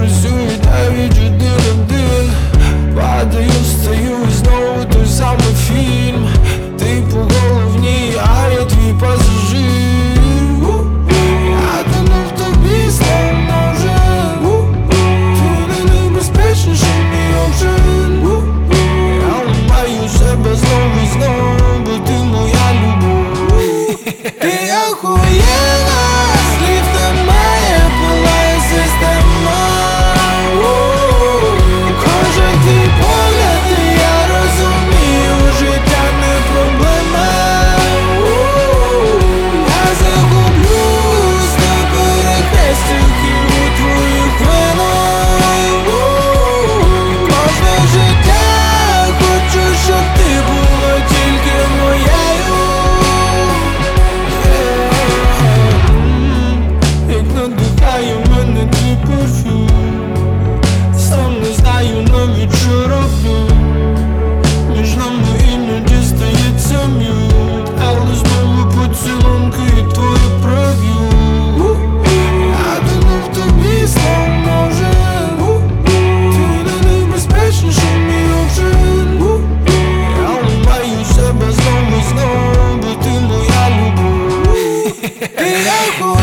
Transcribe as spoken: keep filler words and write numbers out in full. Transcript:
працюють дев'ять один один. Падаю, встаю і знову той самий фільм. Ти по головній, а я твій пасажир. Я тону в тобі, слава може. Ти не небезпечніший мій обжин. Я ламаю себе знову і знову, бо ти моя любов. Ти охуєнна, слів немає, палає система. Кожен твій погляд, і я розумію, життя не проблема. Я загублюсь на перехрестях і у твоїх винах. Кожне життя хочу, щоб ти була тільки моєю. Як надихає мене твій парфюм, сам не знаю навіть що роблю. Між нами іноді стається м'ют, але знову поцілунки і твої прев'ю. Я тону в тобі, слава може. Ти не найбезпечніший мій обжин. Я ламаю себе знову і знову, бо ти моя любов. Ти охуєнна.